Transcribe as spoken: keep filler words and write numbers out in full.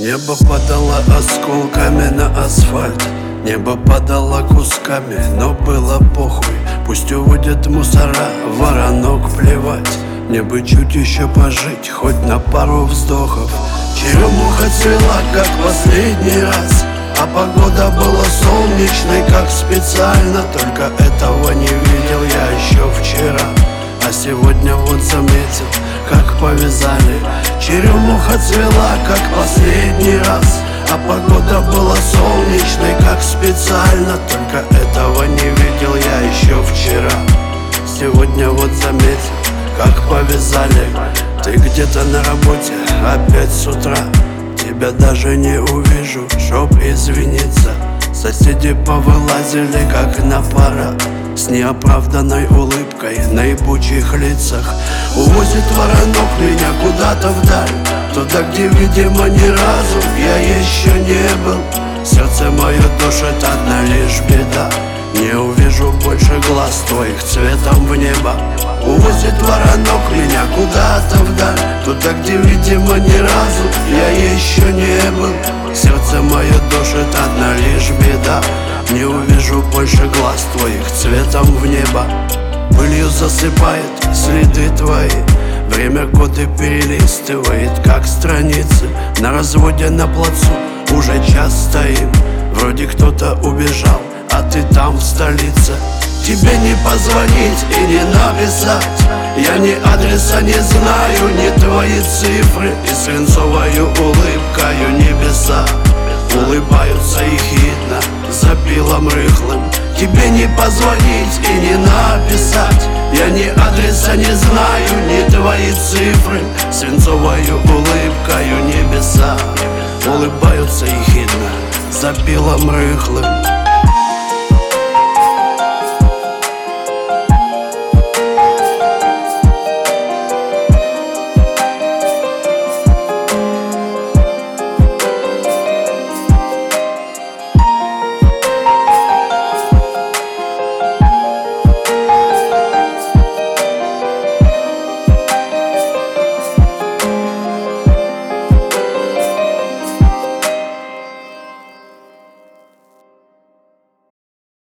Небо падало осколками на асфальт, небо падало кусками, но было похуй. Пусть уводят мусора, воронок плевать. Мне бы чуть еще пожить, хоть на пару вздохов. Черемуха цвела, как последний раз, а погода была солнечной, как специально. Только этого не видел я еще вчера, а сегодня вот заметил, как повязали. Черемуха цвела, как последний раз, а погода была солнечной, как специально. Только этого не видел я еще вчера, сегодня вот заметил, как повязали. Ты где-то на работе, опять с утра. Тебя даже не увижу, чтоб извиниться. Соседи повылазили, как на парад, с неоправданной улыбкой на ебучих лицах. Увозит воронок меня куда-то вдаль, туда, где, видимо, ни разу я еще не был. Сердце мое душит одна лишь беда, не увижу больше глаз твоих цветом в небо. Увозит воронок меня куда-то вдаль, туда, где, видимо, ни разу я еще не был. Сердце мое душит одна лишь беда, не увижу больше глаз твоих цветом в небо. Пылью засыпает следы твои, время годы перелистывает, как страницы. На разводе на плацу уже час стоим, вроде кто-то убежал, а ты там в столице. Тебе не позвонить и не написать, я ни адреса не знаю, ни твои цифры. И свинцовою улыбкою небеса улыбаются ехидно за пилом рыхлым. Тебе не позвонить и не написать, я ни адреса не знаю, ни твои цифры. Свинцовою улыбкою небеса улыбаются ехидно за пилом рыхлым.